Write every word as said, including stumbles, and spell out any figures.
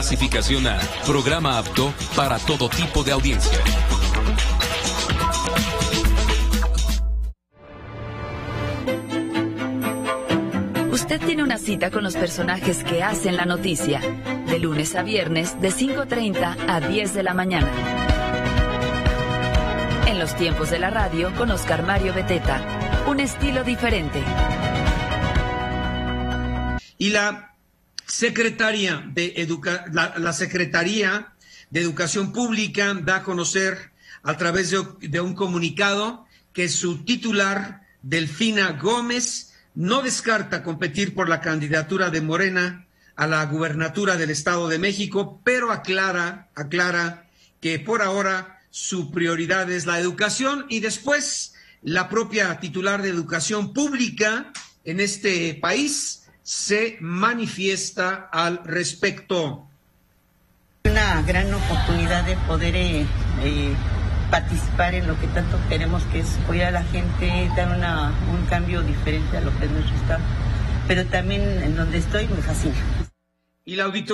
Clasificación A. Programa apto para todo tipo de audiencia. Usted tiene una cita con los personajes que hacen la noticia. De lunes a viernes, de cinco treinta a diez de la mañana. En los tiempos de la radio, con Oscar Mario Beteta. Un estilo diferente. Y la Secretaría de Educa la, la Secretaría de Educación Pública da a conocer a través de, de un comunicado que su titular, Delfina Gómez, no descarta competir por la candidatura de Morena a la gubernatura del Estado de México, pero aclara, aclara que por ahora su prioridad es la educación, y después la propia titular de Educación Pública en este país se manifiesta al respecto. Una gran oportunidad de poder eh, eh, participar en lo que tanto queremos, que es apoyar a la gente, dar una, un cambio diferente a lo que es nuestro estado. Pero también en donde estoy me fascina. Y la auditoría